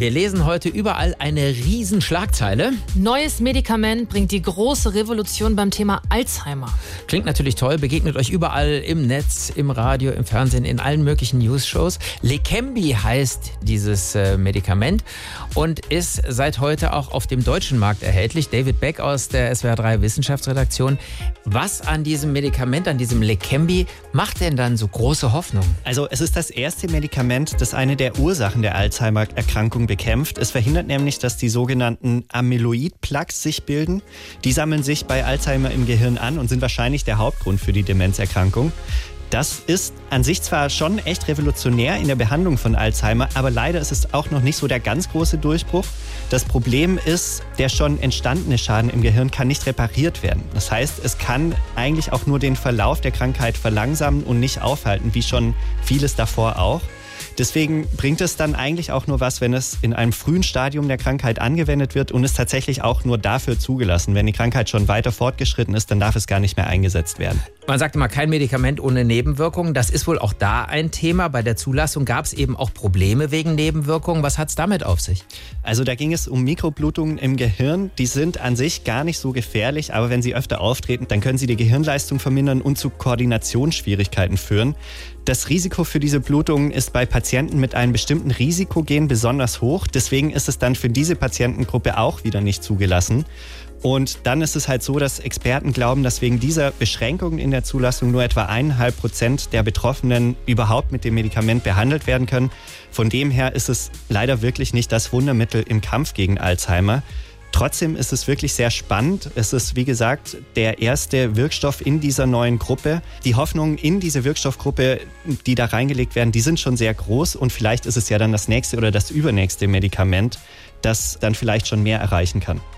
Wir lesen heute überall eine Riesenschlagzeile. Neues Medikament bringt die große Revolution beim Thema Alzheimer. Klingt natürlich toll, begegnet euch überall im Netz, im Radio, im Fernsehen, in allen möglichen News-Shows. Leqembi heißt dieses Medikament und ist seit heute auch auf dem deutschen Markt erhältlich. David Beck aus der SWR 3 Wissenschaftsredaktion. Was an diesem Medikament, an diesem Leqembi, macht denn dann so große Hoffnung? Also es ist das erste Medikament, das eine der Ursachen der Alzheimer-Erkrankung bekämpft. Es verhindert nämlich, dass die sogenannten Amyloid-Plaques sich bilden. Die sammeln sich bei Alzheimer im Gehirn an und sind wahrscheinlich der Hauptgrund für die Demenzerkrankung. Das ist an sich zwar schon echt revolutionär in der Behandlung von Alzheimer, aber leider ist es auch noch nicht so der ganz große Durchbruch. Das Problem ist, der schon entstandene Schaden im Gehirn kann nicht repariert werden. Das heißt, es kann eigentlich auch nur den Verlauf der Krankheit verlangsamen und nicht aufhalten, wie schon vieles davor auch. Deswegen bringt es dann eigentlich auch nur was, wenn es in einem frühen Stadium der Krankheit angewendet wird und ist tatsächlich auch nur dafür zugelassen. Wenn die Krankheit schon weiter fortgeschritten ist, dann darf es gar nicht mehr eingesetzt werden. Man sagt immer, kein Medikament ohne Nebenwirkungen. Das ist wohl auch da ein Thema. Bei der Zulassung gab es eben auch Probleme wegen Nebenwirkungen. Was hat es damit auf sich? Also da ging es um Mikroblutungen im Gehirn. Die sind an sich gar nicht so gefährlich, aber wenn sie öfter auftreten, dann können sie die Gehirnleistung vermindern und zu Koordinationsschwierigkeiten führen. Das Risiko für diese Blutungen ist bei Patienten mit einem bestimmten Risikogen besonders hoch. Deswegen ist es dann für diese Patientengruppe auch wieder nicht zugelassen. Und dann ist es halt so, dass Experten glauben, dass wegen dieser Beschränkungen in der Zulassung nur etwa 1,5% der Betroffenen überhaupt mit dem Medikament behandelt werden können. Von dem her ist es leider wirklich nicht das Wundermittel im Kampf gegen Alzheimer. Trotzdem ist es wirklich sehr spannend. Es ist, wie gesagt, der erste Wirkstoff in dieser neuen Gruppe. Die Hoffnungen in diese Wirkstoffgruppe, die da reingelegt werden, die sind schon sehr groß. Und vielleicht ist es ja dann das nächste oder das übernächste Medikament, das dann vielleicht schon mehr erreichen kann.